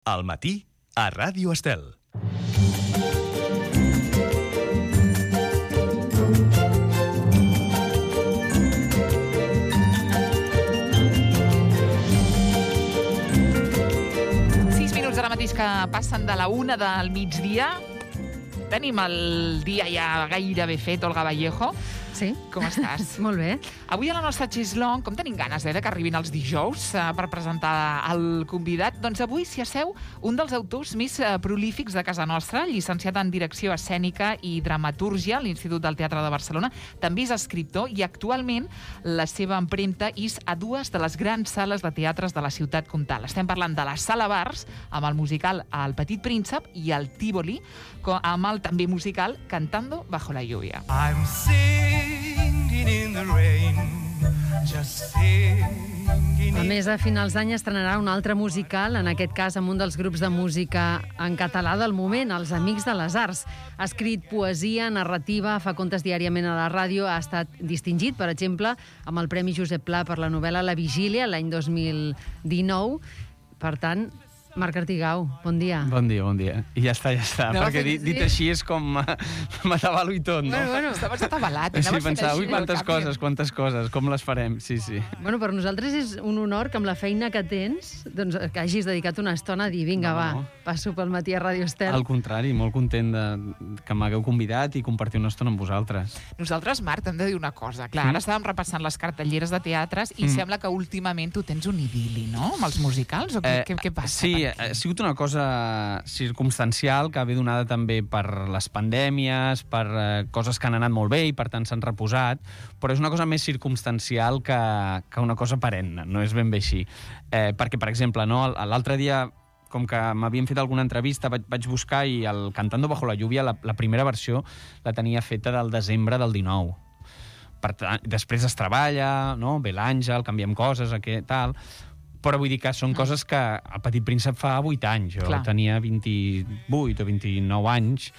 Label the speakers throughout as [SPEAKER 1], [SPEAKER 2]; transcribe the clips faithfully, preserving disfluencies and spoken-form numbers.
[SPEAKER 1] Al matí, a Ràdio Estel.
[SPEAKER 2] Sis minuts ara mateix que passen de la una del migdia. Tenim el dia ja gairebé fet, Olga Vallejo.
[SPEAKER 3] Sí.
[SPEAKER 2] Com estàs?
[SPEAKER 3] Molt bé.
[SPEAKER 2] Avui a la nostra Xeslong, com tenim ganes eh, de que arribin els dijous eh, per presentar el convidat, doncs avui s'hi asseu un dels autors més eh, prolífics de casa nostra, llicenciat en Direcció Escènica i Dramatúrgia a l'Institut del Teatre de Barcelona. També és escriptor i actualment la seva empremta és a dues de les grans sales de teatres de la ciutat comtal. Estem parlant de la Sala Bars, amb el musical El Petit Príncep, i el Tívoli, amb el també musical Cantando bajo la lluvia.
[SPEAKER 4] I'm singing in the rain, just singing.
[SPEAKER 3] A més, a finals d'any estrenarà un altre musical, en aquest cas amb un dels grups de música en català del moment, els Amics de les Arts. Ha escrit poesia, narrativa, fa contes diàriament a la ràdio, ha estat distingit, per exemple, amb el Premi Josep Pla per la novel·la La Vigília, l'any dos mil dinou. Per tant, Marc Artigau, bon dia.
[SPEAKER 5] Bon dia, bon dia. I ja està, ja està,
[SPEAKER 2] No,
[SPEAKER 5] perquè dit, dit així és com m'atabalo i tot, no?
[SPEAKER 2] Bueno, bueno, estaves atabalat.
[SPEAKER 5] Sí, pensava, ui, quantes coses, quantes coses, com les farem, sí, sí.
[SPEAKER 3] Bueno, per nosaltres és un honor que amb la feina que tens, doncs, que hagis dedicat una estona a dir, vinga,
[SPEAKER 5] No,
[SPEAKER 3] va,
[SPEAKER 5] no.
[SPEAKER 3] passo pel matí a Ràdio Estel.
[SPEAKER 5] Al contrari, molt content de, que m'hagueu convidat i compartir una estona amb vosaltres.
[SPEAKER 2] Nosaltres, Marc, hem de dir una cosa. Clar, ara estàvem repassant les cartelleres de teatres i
[SPEAKER 5] Mm.
[SPEAKER 2] sembla que últimament tu tens un idili, no?, amb els musicals, o què,
[SPEAKER 5] Eh,
[SPEAKER 2] què, què passa?
[SPEAKER 5] Sí,
[SPEAKER 2] Per què?
[SPEAKER 5] ha sigut una cosa circumstancial que ve donada també per les pandèmies, per eh, coses que han anat molt bé i per tant s'han reposat, però és una cosa més circumstancial que, que una cosa perenne, no és ben bé així. Eh, perquè, per exemple, no, l'altre dia, com que m'havien fet alguna entrevista, vaig, vaig buscar i el Cantando bajo la lluvia, la, la primera versió la tenia feta del desembre del dinou. Per tant, després es treballa, no? Ve l'Àngel, canviem coses, aquest, tal... Però vull dir que són coses que el Petit Príncep fa vuit anys. Jo
[SPEAKER 2] Clar.
[SPEAKER 5] tenia vint-i-vuit o vint-i-nou anys.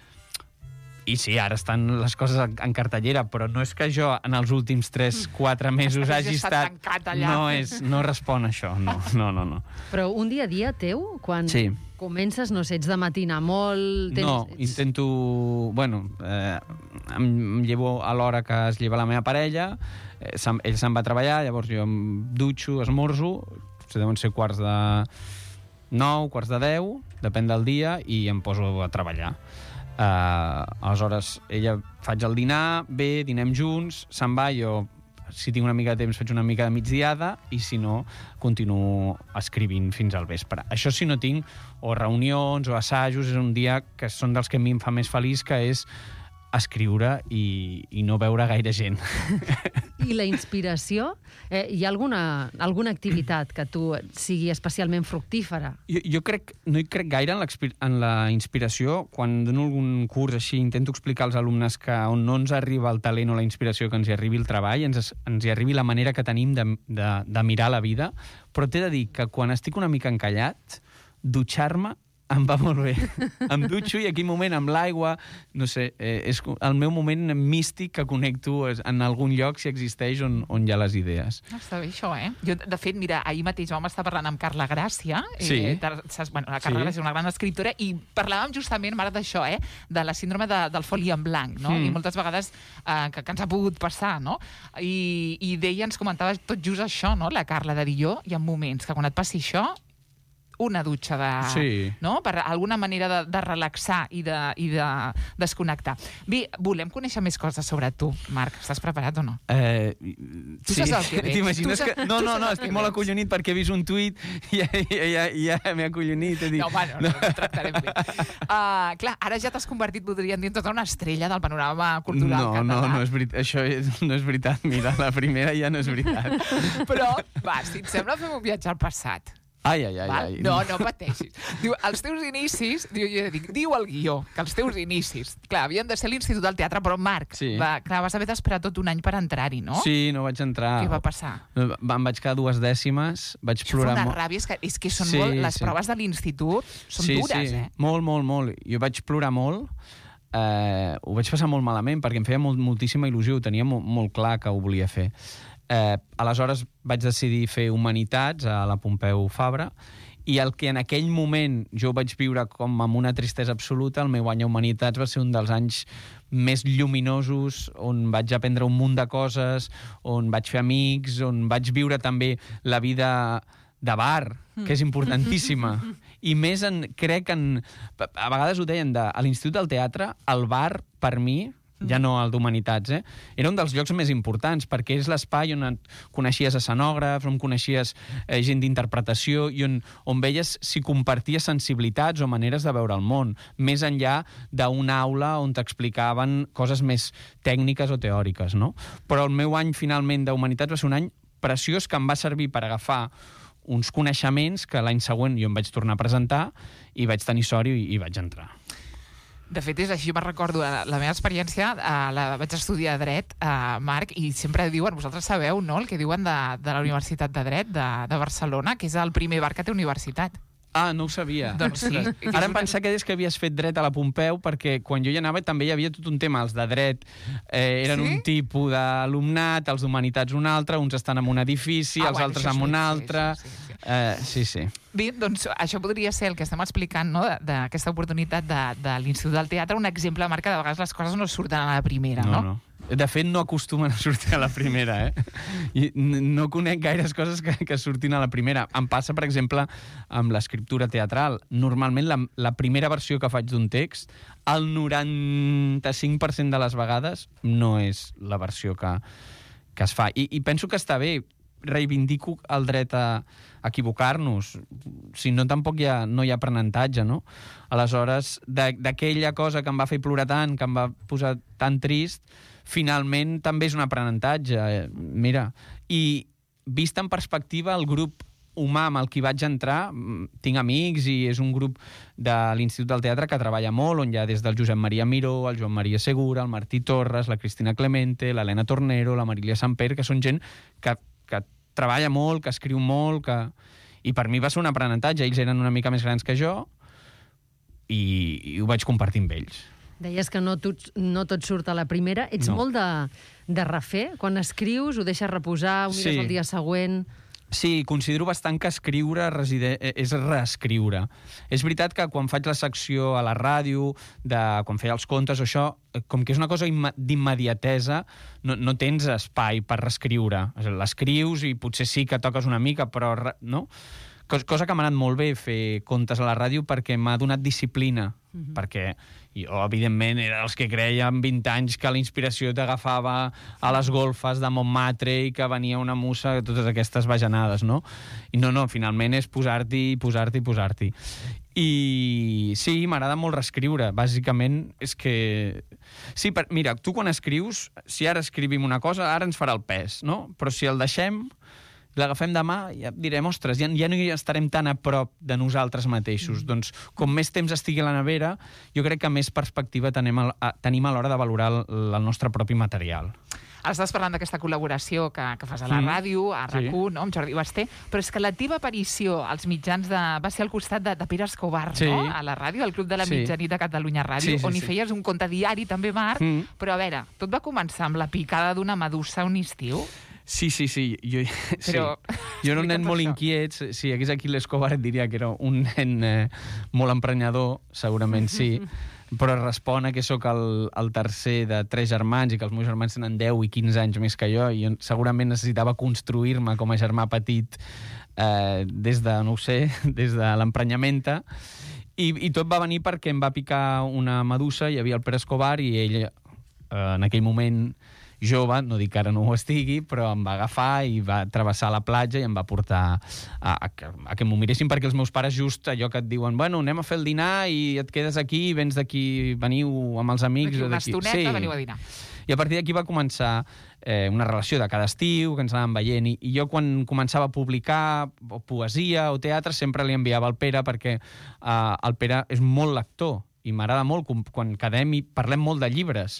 [SPEAKER 5] I sí, ara estan les coses en cartellera, però no és que jo en els últims tres quatre mesos
[SPEAKER 2] Estàs
[SPEAKER 5] hagi
[SPEAKER 2] estat
[SPEAKER 5] estat...
[SPEAKER 2] tancat allà.
[SPEAKER 5] No, és, no respon a això, no, no, no. no.
[SPEAKER 3] Però un dia a dia teu, quan
[SPEAKER 5] Sí.
[SPEAKER 3] comences, no sé, ets de matinar molt... Tens,
[SPEAKER 5] No,
[SPEAKER 3] ets...
[SPEAKER 5] intento... Bueno, eh, em, em llevo a l'hora que es lleva la meva parella, eh, se'n, ell se'n va a treballar, llavors jo em dutxo, esmorzo, se deuen ser quarts de nou, quarts de deu, depèn del dia, i em poso a treballar. Uh, aleshores, ella faig el dinar, bé, dinem junts, se'n va, jo, si tinc una mica de temps, faig una mica de migdiada, i si no, continuo escrivint fins al vespre. Això si no tinc o reunions o assajos, és un dia que són dels que a mi em fa més feliç, que és escriure i, i no veure gaire gent.
[SPEAKER 3] I la inspiració? Eh, hi ha alguna, alguna activitat que tu sigui especialment fructífera?
[SPEAKER 5] Jo, jo crec, no hi crec gaire en, en la inspiració. Quan dono algun curs així, intento explicar als alumnes que on no ens arriba el talent o la inspiració, que ens hi arribi el treball, ens, ens hi arribi la manera que tenim de, de, de mirar la vida. Però t'he de dir que quan estic una mica encallat, dutxar-me em va molt bé. Em dutxo i aquell moment amb l'aigua, no sé, eh, és el meu moment místic que connecto en algun lloc, si existeix, on, on hi ha les idees.
[SPEAKER 2] Està bé això, eh? Jo, de fet, mira, ahir mateix vam estar parlant amb Carla Gràcia.
[SPEAKER 5] Sí.
[SPEAKER 2] Eh, de, saps, bueno, la Carla
[SPEAKER 5] Sí.
[SPEAKER 2] Gràcia és una gran escriptora i parlàvem justament, Marc, d'això, eh? De la síndrome de, del foli en blanc, no?
[SPEAKER 5] Mm.
[SPEAKER 2] I moltes vegades eh, que, que ens ha pogut passar, no? I, i deia, ens comentava tot just això, no? La Carla, de dir jo, hi ha moments que quan et passi això, una dutxa de...
[SPEAKER 5] Sí.
[SPEAKER 2] No? Per alguna manera de, de relaxar i de, i de desconnectar. Bé, volem conèixer més coses sobre tu, Marc. Estàs preparat o no?
[SPEAKER 5] Eh,
[SPEAKER 2] Tu saps el que veig.
[SPEAKER 5] T'imagines
[SPEAKER 2] Tu saps-
[SPEAKER 5] que... No,
[SPEAKER 2] tu
[SPEAKER 5] no,
[SPEAKER 2] saps
[SPEAKER 5] no,
[SPEAKER 2] el
[SPEAKER 5] estic
[SPEAKER 2] que
[SPEAKER 5] molt
[SPEAKER 2] veig.
[SPEAKER 5] acollonit perquè he vist un tuit i ja, ja, ja, ja m'he acollonit. He dit...
[SPEAKER 2] No, home, no, no, no et tractarem bé. Uh, clar, ara ja t'has convertit, podríem dir, en tota una estrella del panorama cultural
[SPEAKER 5] no,
[SPEAKER 2] català.
[SPEAKER 5] no, no és veritat. Això és, no és veritat. Mira, la primera ja no és veritat.
[SPEAKER 2] Però, va, si et sembla, fem un viatge al passat.
[SPEAKER 5] Ai, ai, ai.
[SPEAKER 2] Val?
[SPEAKER 5] ai.
[SPEAKER 2] No, no pateixis. Diu, els teus inicis, diu, jo dic, diu el guió, que els teus inicis, clar, havien de ser a l'Institut del Teatre, però Marc,
[SPEAKER 5] Sí.
[SPEAKER 2] va, clar, vas haver d'esperar tot un any per entrar-hi, no?
[SPEAKER 5] Sí, no vaig entrar.
[SPEAKER 2] Què va passar?
[SPEAKER 5] No, Em vaig quedar dues dècimes, vaig
[SPEAKER 2] Això fa
[SPEAKER 5] plorar
[SPEAKER 2] una
[SPEAKER 5] molt.
[SPEAKER 2] ràbia, és que, és que són
[SPEAKER 5] Sí,
[SPEAKER 2] molt, les
[SPEAKER 5] sí.
[SPEAKER 2] proves de l'institut són
[SPEAKER 5] sí,
[SPEAKER 2] dures,
[SPEAKER 5] sí.
[SPEAKER 2] eh?
[SPEAKER 5] Molt, molt, molt. Jo vaig plorar molt, eh, ho vaig passar molt malament, perquè em feia molt, moltíssima il·lusió, ho tenia molt, molt clar que ho volia fer. Eh, aleshores vaig decidir fer Humanitats a la Pompeu Fabra i el que en aquell moment jo vaig viure com amb una tristesa absoluta, el meu any a Humanitats va ser un dels anys més lluminosos, on vaig aprendre un munt de coses, on vaig fer amics, on vaig viure també la vida de bar, que és importantíssima. I més, en, crec, en, a vegades ho deien, de, a l'Institut del Teatre, el bar, per mi, ja no el d'Humanitats, eh? Era un dels llocs més importants, perquè és l'espai on coneixies escenògrafs, on coneixies eh, gent d'interpretació i on, on veies si comparties sensibilitats o maneres de veure el món, més enllà d'una aula on t'explicaven coses més tècniques o teòriques, no? Però el meu any, finalment, d'Humanitats va ser un any preciós que em va servir per agafar uns coneixements que l'any següent jo em vaig tornar a presentar i vaig tenir sort i, i vaig entrar.
[SPEAKER 2] De fet, és així, me'n recordo, la meva experiència, eh, la vaig estudiar Dret, eh, Marc, i sempre diuen, vosaltres sabeu, no?, el que diuen de, de la Universitat de Dret de, de Barcelona, que és el primer bar que té universitat.
[SPEAKER 5] Ah, no ho sabia.
[SPEAKER 2] Doncs sí.
[SPEAKER 5] Ara em pensava que deies que havies fet dret a la Pompeu, perquè quan jo hi anava també hi havia tot un tema. Els de dret eh, eren
[SPEAKER 2] sí?
[SPEAKER 5] un tipus d'alumnat, els d'Humanitats un altre, uns estan en un edifici, ah, els bueno, altres en un altre... Sí, sí, sí. Eh, sí, sí.
[SPEAKER 2] Bé, doncs això podria ser el que estem explicant, no?, d'aquesta oportunitat de, de l'Institut del Teatre, un exemple, Marc, que de vegades les coses no surten a la primera, no?
[SPEAKER 5] No, no. De fet, no acostumen a sortir a la primera, eh? I no conec gaires coses que, que surtin a la primera. Em passa, per exemple, amb l'escriptura teatral. Normalment, la, la primera versió que faig d'un text, el noranta-cinc per cent de les vegades no és la versió que, que es fa. I, i penso que està bé. Reivindico el dret a equivocar-nos. Si no, tampoc hi ha, no hi ha aprenentatge, no? Aleshores, d'aquella cosa que em va fer plorar tant, que em va posar tan trist, finalment també és un aprenentatge. Mira, i vist en perspectiva, el grup humà amb el que vaig entrar, tinc amics i és un grup de l'Institut del Teatre que treballa molt, on hi ha des del Josep Maria Miró, el Joan Maria Segura, el Martí Torres, la Cristina Clemente, l'Helena Tornero, la Marília Samper, que són gent que, que treballa molt, que escriu molt, que... i per mi va ser un aprenentatge. Ells eren una mica més grans que jo i, i ho vaig compartir amb ells.
[SPEAKER 3] Deies que no tot, no tot surt a la primera. Ets
[SPEAKER 5] No.
[SPEAKER 3] molt de, de refer? Quan escrius, ho deixes reposar, ho mires
[SPEAKER 5] Sí.
[SPEAKER 3] el dia següent...
[SPEAKER 5] Sí, considero bastant que escriure reside... és reescriure. És veritat que quan faig la secció a la ràdio, de... quan feia els contes o això, com que és una cosa imma... d'immediatesa, no, no tens espai per reescriure. L'escrius i potser sí que toques una mica, però... no? Cosa que m'ha anat molt bé fer contes a la ràdio perquè m'ha donat disciplina. Mm-hmm. Perquè jo, evidentment, era els que creia amb vint anys que la inspiració t'agafava a les golfes de Montmartre i que venia una musa, totes aquestes bajanades, no? I no, no, finalment és posar-t'hi, posar-t'hi, posar-t'hi. I sí, m'agrada molt reescriure. Bàsicament és que... Sí, per... mira, tu quan escrius, si ara escrivim una cosa, ara ens farà el pes, no? Però si el deixem... l'agafem demà, ja direm, ostres, ja, ja no hi estarem tan a prop de nosaltres mateixos. Mm. Doncs, com més temps estigui a la nevera, jo crec que més perspectiva tenim a, a, tenim a l'hora de valorar el, el nostre propi material.
[SPEAKER 2] Ara estàs parlant d'aquesta col·laboració que, que fas a la mm. ràdio, a RAC u, sí. no?, amb Jordi Basté, però és que la teva aparició als mitjans de... va ser al costat de, de Pere Escobar, sí. no?, a la ràdio, al Club de la sí. Mitjanit de Catalunya Ràdio, sí, sí, on hi sí. feies un conte diari, també, Marc, mm. però a veure, tot va començar amb la picada d'una medusa un estiu?
[SPEAKER 5] Sí, sí, sí. Jo,
[SPEAKER 2] Però...
[SPEAKER 5] sí. jo era un nen molt això. inquiet. Si hi hagués aquí l'Escobar et diria que era un nen eh, molt emprenyador, segurament sí, però respon a que sóc el, el tercer de tres germans i que els meus germans tenen deu i quinze anys més que jo, i jo segurament necessitava construir-me com a germà petit eh, des de, no ho sé, des de l'emprenyamenta. I, I tot va venir perquè em va picar una medusa, hi havia el Pere Escobar i ell, eh, en aquell moment jove, no dic que ara no ho estigui, però em va agafar i va travessar la platja i em va portar a, a, a que m'ho miressin, perquè els meus pares just allò que et diuen, bueno, anem a fer el dinar i et quedes aquí, vens d'aquí, veniu amb els amics.
[SPEAKER 2] D'aquí una estoneta, sí. veniu a dinar.
[SPEAKER 5] I a partir d'aquí va començar eh, una relació de cada estiu, que ens anàvem veient, i, i jo quan començava a publicar o poesia o teatre sempre li enviava al Pere, perquè eh, el Pere és molt lector i m'agrada molt quan quedem i parlem molt de llibres.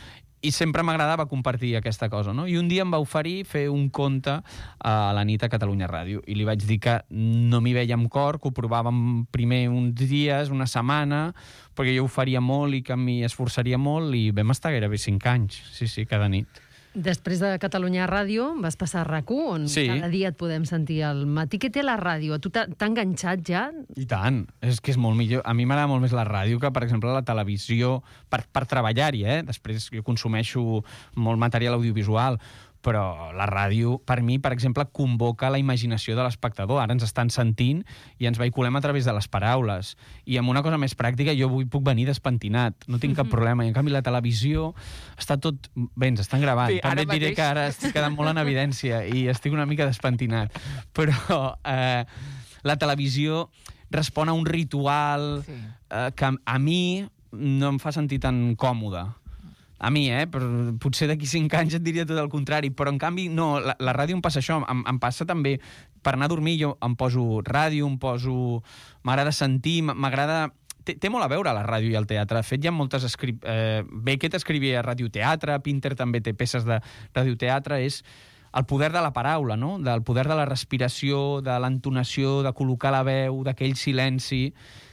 [SPEAKER 5] I sempre m'agradava compartir aquesta cosa, no? I un dia em va oferir fer un conte a la nit a Catalunya Ràdio i li vaig dir que no m'hi veia amb cor, que ho provàvem primer uns dies, una setmana, perquè jo ho faria molt i que m'hi esforçaria molt, i vam estar gairebé cinc anys, sí, sí, cada nit.
[SPEAKER 3] Després de Catalunya Ràdio vas passar a RAC u, on
[SPEAKER 5] Sí.
[SPEAKER 3] cada dia et podem sentir al matí. Què té la ràdio? A tu t'ha t'ha enganxat ja?
[SPEAKER 5] I tant, és que és molt millor. A mi m'agrada molt més la ràdio que, per exemple, la televisió, per, per treballar-hi, eh? Després jo consumeixo molt material audiovisual, però la ràdio, per mi, per exemple, convoca la imaginació de l'espectador. Ara ens estan sentint i ens vehiculem a través de les paraules. I amb una cosa més pràctica, jo avui puc venir despentinat, no tinc cap problema. I en canvi la televisió està tot... Bé, ens estan gravant.
[SPEAKER 2] Bé,
[SPEAKER 5] També
[SPEAKER 2] ara
[SPEAKER 5] et diré
[SPEAKER 2] mateix.
[SPEAKER 5] que ara estic quedant molt en evidència i estic una mica despentinat. Però eh, la televisió respon a un ritual
[SPEAKER 2] Sí.
[SPEAKER 5] eh, que a, a mi no em fa sentir tan còmode. A mi, eh? Però potser d'aquí cinc anys et diria tot el contrari, però en canvi no, la, la ràdio em passa això, em, em passa també per anar a dormir jo em poso ràdio, em poso... m'agrada sentir, m'agrada... Té, té molt a veure la ràdio i el teatre. De fet, hi ha moltes... Escri... Eh, Beckett escrivia radioteatre, Pinter també té peces de radioteatre, és el poder de la paraula, no? Del poder de la respiració, de l'entonació, de col·locar la veu, d'aquell silenci.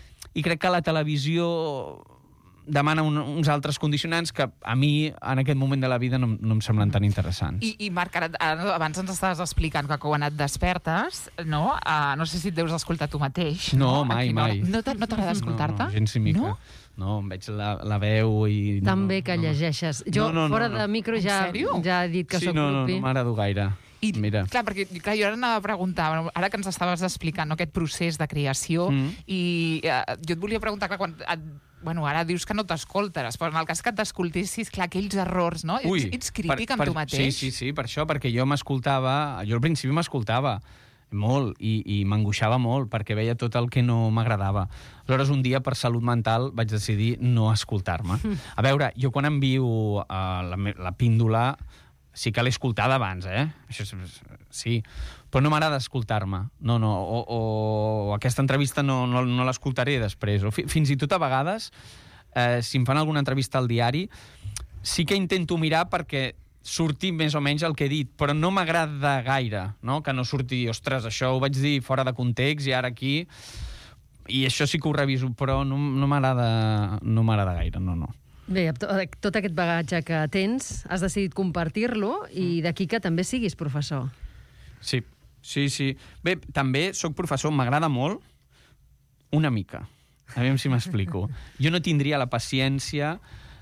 [SPEAKER 5] I crec que la televisió demana un, uns altres condicionants que a mi, en aquest moment de la vida, no, no em semblen tan interessants.
[SPEAKER 2] I, i Marc, ara, ara, abans ens estaves explicant que quan et despertes, no? Uh, no sé si et deus escoltar tu mateix.
[SPEAKER 5] No,
[SPEAKER 2] A
[SPEAKER 5] mai,
[SPEAKER 2] quina hora?
[SPEAKER 5] mai.
[SPEAKER 2] No t'a- no t'agrada escoltar-te?
[SPEAKER 5] No, no, gens ni mica.
[SPEAKER 2] No?
[SPEAKER 5] No, em veig la, la veu i... No,
[SPEAKER 3] Tan bé que
[SPEAKER 5] no.
[SPEAKER 3] llegeixes. Jo,
[SPEAKER 5] No, no, no,
[SPEAKER 3] fora
[SPEAKER 5] no.
[SPEAKER 3] de micro,
[SPEAKER 2] En
[SPEAKER 3] ja,
[SPEAKER 2] sèrio?
[SPEAKER 3] ja he dit que
[SPEAKER 5] sí,
[SPEAKER 3] sóc
[SPEAKER 5] no, no,
[SPEAKER 3] grupi.
[SPEAKER 5] no m'agrado gaire.
[SPEAKER 2] I,
[SPEAKER 5] Mira.
[SPEAKER 2] clar, perquè clar, jo ara anava a preguntar, bueno, ara que ens estaves explicant, no, aquest procés de creació,
[SPEAKER 5] Mm.
[SPEAKER 2] i eh, jo et volia preguntar, clar, quan et, bueno, ara dius que no t'escoltes, però en el cas que t'escoltessis, clar, aquells errors, no?
[SPEAKER 5] Ui,
[SPEAKER 2] ets, ets crític amb tu mateix?
[SPEAKER 5] Sí, sí, sí, per això, perquè jo m'escoltava... Jo al principi m'escoltava molt i, i m'angoixava molt perquè veia tot el que no m'agradava. Aleshores, un dia, per salut mental, vaig decidir no escoltar-me. A veure, jo quan envio uh, la, me- la píndola sí que l'he escoltada abans, eh? Això és, sí, però no m'agrada escoltar-me. No, no, o, o aquesta entrevista no, no, no l'escoltaré després. O fi, fins i tot a vegades, eh, si em fan alguna entrevista al diari, sí que intento mirar perquè surti més o menys el que he dit, però no m'agrada gaire, no? Que no surti, ostres, això ho vaig dir fora de context i ara aquí... I això sí que ho reviso, però no, no m'agrada no m'agrada gaire, no, no.
[SPEAKER 3] Bé, amb to- tot aquest bagatge que tens, has decidit compartir-lo i d'aquí que també siguis professor.
[SPEAKER 5] Sí, sí, sí. Bé, també sóc professor, m'agrada molt, una mica. A veure si m'explico. Jo no tindria la paciència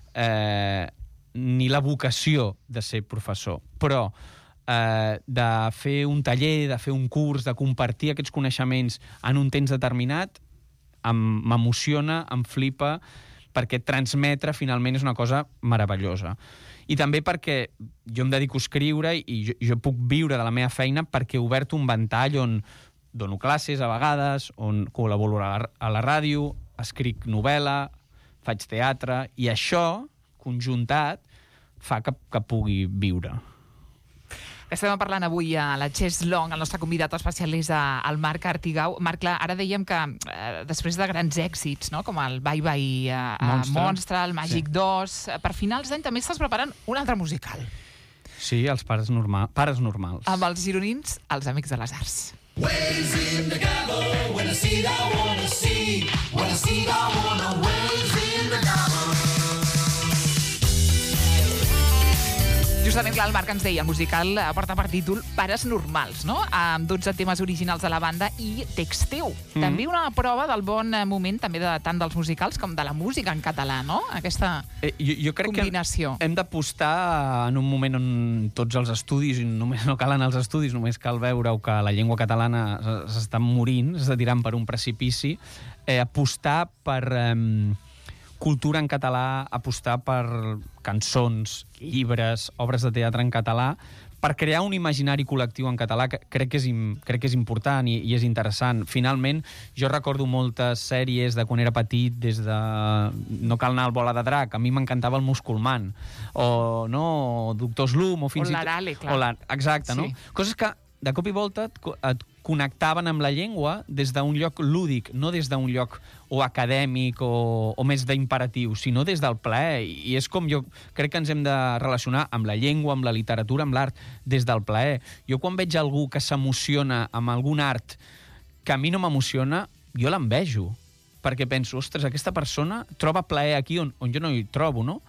[SPEAKER 5] eh, ni la vocació de ser professor, però eh, de fer un taller, de fer un curs, de compartir aquests coneixements en un temps determinat, em- m'emociona, em flipa, perquè transmetre finalment és una cosa meravellosa. I també perquè jo em dedico a escriure i jo, jo puc viure de la meva feina perquè he obert un ventall on dono classes a vegades, on col·laboro a la, a la ràdio, escric novel·la, faig teatre, i això, conjuntat, fa que, que pugui viure.
[SPEAKER 2] Estem parlant avui a la Chess Long, el nostre convidat especial és a- el Marc Artigau. Marc, clar, ara dèiem que eh, després de grans èxits, no? com el Bye Bye eh,
[SPEAKER 5] Monstre.
[SPEAKER 2] Monstre, el Màgic
[SPEAKER 5] Sí.
[SPEAKER 2] dos, eh, per finals d'any també estàs preparant un altre musical,
[SPEAKER 5] Sí, els pares, normal, pares normals.
[SPEAKER 2] amb els gironins, els Amics de les Arts. Justament, clar, el Marc ens deia, el musical eh, porta per títol Pares normals, no? Amb dotze temes originals de la banda i text teu.
[SPEAKER 5] Mhm.
[SPEAKER 2] També una prova del bon eh, moment també de tant dels musicals com de la música en català, no? Aquesta
[SPEAKER 5] Eh, jo, jo crec
[SPEAKER 2] combinació.
[SPEAKER 5] que hem d'apostar en un moment on tots els estudis, i només no calen els estudis, només cal veure que la llengua catalana s- s'està morint, s'està tirant per un precipici, eh, apostar per eh, cultura en català, apostar per cançons, llibres, obres de teatre en català, per crear un imaginari col·lectiu en català que crec que és, im, crec que és important i, i és interessant. Finalment, jo recordo moltes sèries de quan era petit, des de... No cal anar al Bola de Drac, a mi m'encantava el Musculman, o no, Doctor Slum, o fins
[SPEAKER 2] O
[SPEAKER 5] i tot...
[SPEAKER 2] l'Arale, clar.
[SPEAKER 5] O la... Exacte, no?
[SPEAKER 2] Sí.
[SPEAKER 5] Coses que de cop i volta et, co- et connectaven amb la llengua des d'un lloc lúdic, no des d'un lloc o acadèmic o, o més d'imperatiu, sinó des del plaer. I és com jo crec que ens hem de relacionar amb la llengua, amb la literatura, amb l'art, des del plaer. Jo quan veig algú que s'emociona amb algun art que a mi no m'emociona, jo l'envejo, perquè penso, ostres, aquesta persona troba plaer aquí on, on jo no hi trobo, no?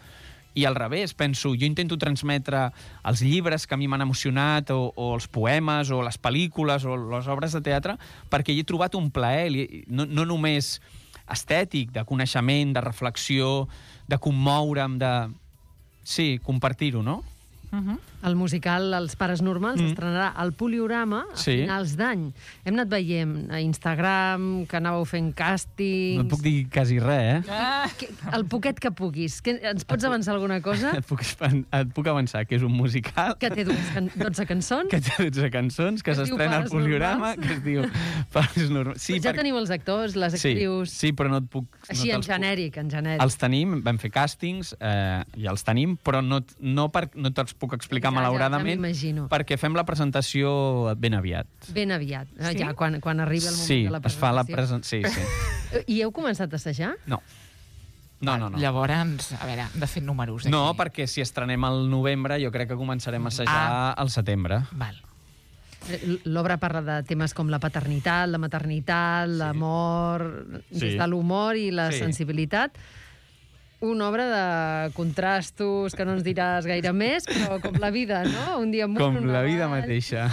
[SPEAKER 5] I al revés, penso, jo intento transmetre els llibres que a mi m'han emocionat, o, o els poemes, o les pel·lícules, o les obres de teatre, perquè hi he trobat un plaer, no, no només estètic, de coneixement, de reflexió, de commoure'm, de... Sí, compartir-ho, no?
[SPEAKER 3] Uh-huh. El musical Els pares normals mm. estrenarà al Poliorama a
[SPEAKER 5] sí.
[SPEAKER 3] finals d'any. Hem anat veient a Instagram que anàveu fent càstings...
[SPEAKER 5] No et puc dir quasi res, eh?
[SPEAKER 2] Ah.
[SPEAKER 3] Que, el poquet que puguis. Que, ens pots avançar alguna cosa?
[SPEAKER 5] Et puc, et puc avançar que és un musical...
[SPEAKER 3] Que té dotze cançons?
[SPEAKER 5] Que té dotze cançons, que, que s'estrena al Poliorama, que es diu Pares normals. Sí,
[SPEAKER 3] ja
[SPEAKER 5] per...
[SPEAKER 3] teniu els actors, les actrius...
[SPEAKER 5] Sí, sí, però no et puc...
[SPEAKER 3] Així,
[SPEAKER 5] no
[SPEAKER 3] en genèric,
[SPEAKER 5] puc...
[SPEAKER 3] en genèric.
[SPEAKER 5] Els tenim, vam fer càstings, eh, ja els tenim, però no, no, per, no te'ls puc explicar
[SPEAKER 3] Ja,
[SPEAKER 5] malauradament,
[SPEAKER 3] ja, ja
[SPEAKER 5] perquè fem la presentació ben aviat.
[SPEAKER 3] Ben aviat,
[SPEAKER 2] Sí?
[SPEAKER 3] ja, quan, quan arribi el moment
[SPEAKER 5] Sí,
[SPEAKER 3] de la
[SPEAKER 5] es fa la
[SPEAKER 3] presentació.
[SPEAKER 5] presentació. Sí, sí.
[SPEAKER 3] I heu començat a assajar?
[SPEAKER 5] No. No, no, no.
[SPEAKER 2] Llavors, a veure, hem de fer números aquí.
[SPEAKER 5] No, perquè si estrenem al novembre, jo crec que començarem a assajar
[SPEAKER 2] Ah.
[SPEAKER 5] al setembre.
[SPEAKER 2] Val.
[SPEAKER 3] L'obra parla de temes com la paternitat, la maternitat, sí. l'amor,
[SPEAKER 5] Sí.
[SPEAKER 3] des de l'humor i la
[SPEAKER 5] Sí.
[SPEAKER 3] sensibilitat. Una obra de contrastos que no ens diràs gaire més, però com la vida, no? Un dia amunt,
[SPEAKER 5] Com
[SPEAKER 3] un
[SPEAKER 5] la vida
[SPEAKER 3] avall.
[SPEAKER 5] mateixa.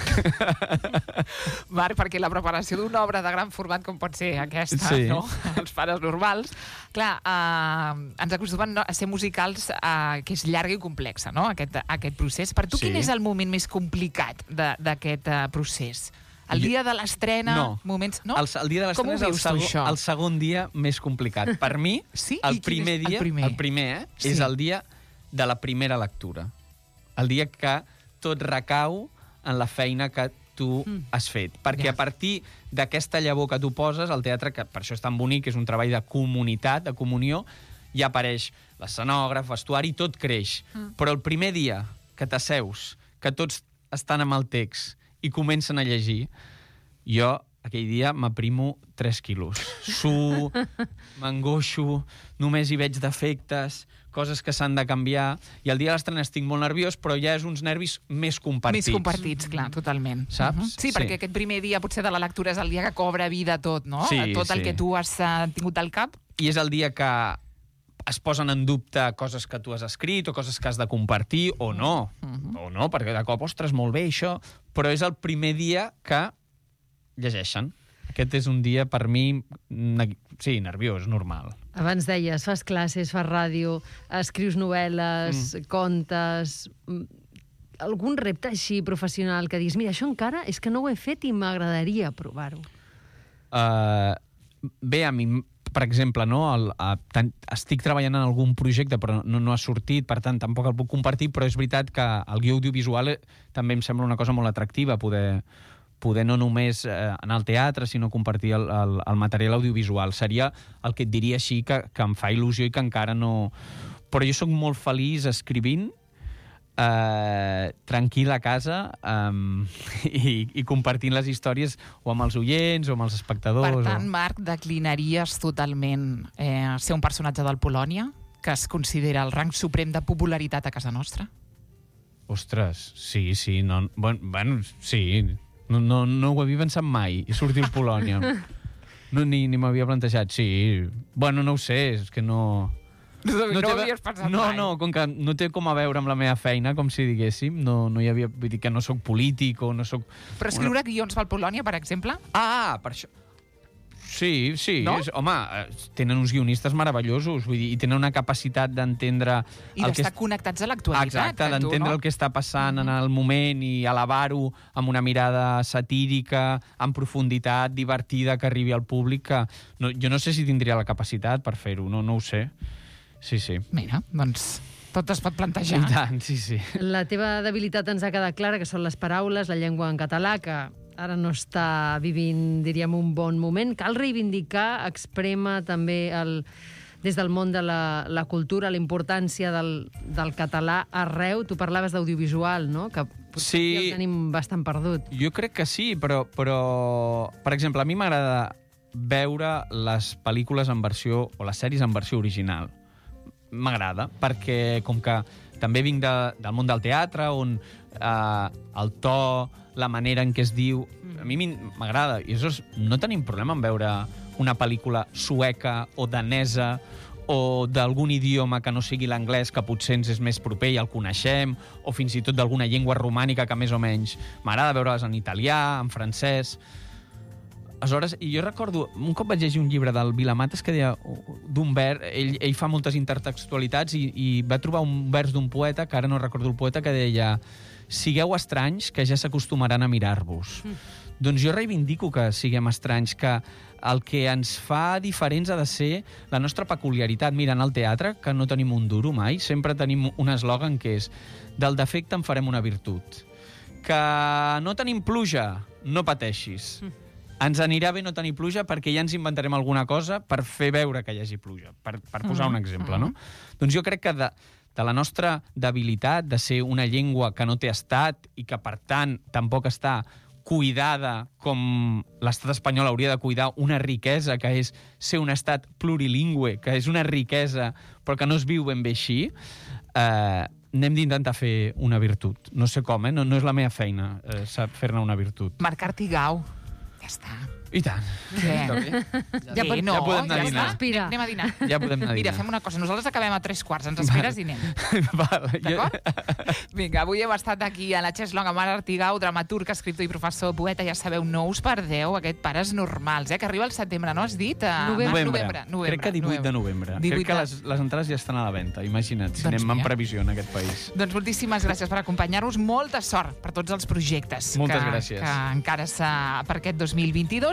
[SPEAKER 2] Marc, perquè la preparació d'una obra de gran format com pot ser aquesta,
[SPEAKER 5] Sí.
[SPEAKER 2] no? Els pares normals, clar, eh, ens acostumen no, a ser musicals eh, que és llarga i complexa, no?, aquest, aquest procés. Per tu,
[SPEAKER 5] Sí.
[SPEAKER 2] quin és el moment més complicat de- d'aquest eh, procés? El dia de l'estrena?
[SPEAKER 5] No.
[SPEAKER 2] Moments... No?
[SPEAKER 5] El, el dia de
[SPEAKER 2] Com ho
[SPEAKER 5] l'estrena és el,
[SPEAKER 2] vius tu,
[SPEAKER 5] segon,
[SPEAKER 2] això?
[SPEAKER 5] el segon dia més complicat. Per mi,
[SPEAKER 2] Sí?
[SPEAKER 5] el
[SPEAKER 2] I quin
[SPEAKER 5] primer
[SPEAKER 2] és el
[SPEAKER 5] dia,
[SPEAKER 2] primer?
[SPEAKER 5] el primer eh,
[SPEAKER 2] Sí.
[SPEAKER 5] és el dia de la primera lectura. El dia que tot recau en la feina que tu mm. has fet. Perquè
[SPEAKER 2] Ja.
[SPEAKER 5] a partir d'aquesta llavor que tu poses, el teatre, que per això és tan bonic, és un treball de comunitat, de comunió, ja apareix l'escenògraf, vestuari, tot creix. Mm. Però el primer dia que t'asseus, que tots estan amb el text i comencen a llegir, jo aquell dia m'aprimo tres quilos. Su, m'angoixo, només hi veig defectes, coses que s'han de canviar, i el dia de l'estrena estic molt nerviós, però ja és uns nervis més compartits.
[SPEAKER 2] Més compartits, clar, totalment.
[SPEAKER 5] Saps?
[SPEAKER 2] Uh -huh. Sí,
[SPEAKER 5] Sí.
[SPEAKER 2] perquè aquest primer dia potser de la lectura és el dia que cobra vida tot, no?
[SPEAKER 5] Sí,
[SPEAKER 2] tot el
[SPEAKER 5] sí.
[SPEAKER 2] que tu has uh, tingut al cap.
[SPEAKER 5] I és el dia que es posen en dubte coses que tu has escrit o coses que has de compartir, o no.
[SPEAKER 2] Uh-huh.
[SPEAKER 5] O no, perquè de cop, ostres, molt bé, això. Però és el primer dia que llegeixen. Aquest és un dia, per mi, ne- sí, nerviós, normal.
[SPEAKER 3] Abans deies, fas classes, fas ràdio, escrius novel·les, mm. contes... mm, Algun repte així professional que diguis, mira, això encara és que no ho he fet i m'agradaria provar-ho.
[SPEAKER 5] Uh, bé, a mi, per exemple, no, el, uh, tant, estic treballant en algun projecte, però no, no ha sortit, per tant, tampoc el puc compartir, però és veritat que el guió audiovisual eh, també em sembla una cosa molt atractiva, poder, poder no només eh, anar al teatre, sinó compartir el, el, el material audiovisual. Seria el que et diria així, que, que em fa il·lusió i que encara no... Però jo sóc molt feliç escrivint, Uh, tranquil a casa, um, i, i compartint les històries o amb els oients o amb els espectadors.
[SPEAKER 2] Per tant,
[SPEAKER 5] o...
[SPEAKER 2] Marc, declinaries totalment eh, ser un personatge del Polònia, que es considera el rang suprem de popularitat a casa nostra?
[SPEAKER 5] Ostres, sí, sí, no, bueno, bueno sí, no, no, no ho havia pensat mai, i sortir a Polònia. No, ni, ni m'havia plantejat, sí. Bueno, no ho sé, és que no...
[SPEAKER 2] No, no,
[SPEAKER 5] té
[SPEAKER 2] ho
[SPEAKER 5] a ve-
[SPEAKER 2] havies pensat
[SPEAKER 5] no,
[SPEAKER 2] mai.
[SPEAKER 5] no, com que no té com a veure amb la meva feina, com si diguéssim, no, no hi havia... Vull dir que no sóc polític o no sóc...
[SPEAKER 2] Però escriure guions pel Polònia, per exemple?
[SPEAKER 5] Ah, per això... Sí, sí.
[SPEAKER 2] No?
[SPEAKER 5] És, home, eh, tenen uns guionistes meravellosos, vull dir, i tenen una capacitat d'entendre...
[SPEAKER 2] I
[SPEAKER 5] el que
[SPEAKER 2] d'estar
[SPEAKER 5] és-
[SPEAKER 2] connectats a l'actualitat.
[SPEAKER 5] Exacte,
[SPEAKER 2] que tu,
[SPEAKER 5] d'entendre
[SPEAKER 2] no?
[SPEAKER 5] el que està passant en el moment i elevar-ho amb una mirada satírica, en profunditat, divertida, que arribi al públic, que no, jo no sé si tindria la capacitat per fer-ho, no, no ho sé. Sí, sí.
[SPEAKER 2] Mira, doncs tot es pot plantejar.
[SPEAKER 5] I tant, sí, sí.
[SPEAKER 3] La teva debilitat ens ha quedat clara, que són les paraules, la llengua en català, que ara no està vivint, diríem, un bon moment. Cal reivindicar, exprema també el, des del món de la, la cultura, la importància del, del català arreu. Tu parlaves d'audiovisual, no? Que potser
[SPEAKER 5] Sí.
[SPEAKER 3] sí. el tenim bastant perdut.
[SPEAKER 5] Jo crec que sí, però, però... Per exemple, a mi m'agrada veure les pel·lícules en versió, o les sèries en versió original. M'agrada, perquè com que també vinc de, del món del teatre, on eh, el to, la manera en què es diu, a mi m'in- m'agrada. I aleshores no tenim problema en veure una pel·lícula sueca o danesa o d'algun idioma que no sigui l'anglès, que potser ens és més proper i el coneixem, o fins i tot d'alguna llengua romànica que més o menys m'agrada veure-les en italià, en francès. Aleshores, i jo recordo, un cop vaig llegir un llibre del Vilamates que deia d'un vers, ell, ell fa moltes intertextualitats i, i va trobar un vers d'un poeta, que ara no recordo el poeta, que deia: sigueu estranys, que ja s'acostumaran a mirar-vos. Mm. Doncs jo reivindico que siguem estranys, que el que ens fa diferents ha de ser la nostra peculiaritat. Mira, en el teatre, que no tenim un duro mai, sempre tenim un eslògan que és: del defecte en farem una virtut. Que no tenim pluja, no pateixis. Mm. Ens anirà bé no tenir pluja perquè ja ens inventarem alguna cosa per fer veure que hi hagi pluja, per, per posar mm. un exemple, no? Doncs jo crec que de, de la nostra debilitat de ser una llengua que no té estat i que, per tant, tampoc està cuidada com l'estat espanyol hauria de cuidar una riquesa que és ser un estat plurilingüe, que és una riquesa però que no es viu ben bé així, eh, n'hem d'intentar fer una virtut. No sé com, eh? No, no és la meva feina eh, fer-ne una virtut.
[SPEAKER 2] Marc Artigau. Ja està.
[SPEAKER 5] I tant.
[SPEAKER 2] Què?
[SPEAKER 3] Ja,
[SPEAKER 2] Bé, no,
[SPEAKER 5] ja podem anar
[SPEAKER 2] ja
[SPEAKER 5] a dinar.
[SPEAKER 3] Respira.
[SPEAKER 2] Anem a dinar.
[SPEAKER 5] Ja podem anar a dinar.
[SPEAKER 2] Mira, fem una cosa. Nosaltres acabem a tres quarts. Ens esperes i anem.
[SPEAKER 5] Val,
[SPEAKER 2] D'acord?
[SPEAKER 5] jo...
[SPEAKER 2] Vinga, avui hem estat aquí a la Cheslong amb Marc Artigau, dramaturg, escriptor i professor, poeta. Ja sabeu, no us perdeu aquest Pares Normals, eh? Que arriba al setembre, no has dit? A...
[SPEAKER 3] Novembre.
[SPEAKER 2] novembre. novembre.
[SPEAKER 5] Crec que divuit de novembre.
[SPEAKER 2] divuit
[SPEAKER 5] Crec que
[SPEAKER 2] de-
[SPEAKER 5] les, les entrades ja estan a la venda. Imagina't, si
[SPEAKER 2] Doncs
[SPEAKER 5] anem en
[SPEAKER 2] mira.
[SPEAKER 5] previsió en aquest país.
[SPEAKER 2] Doncs moltíssimes gràcies per acompanyar-nos. Molta sort per tots els projectes
[SPEAKER 5] Moltes
[SPEAKER 2] que,
[SPEAKER 5] gràcies.
[SPEAKER 2] que encara s'ha per aquest dos mil vint-i-dos.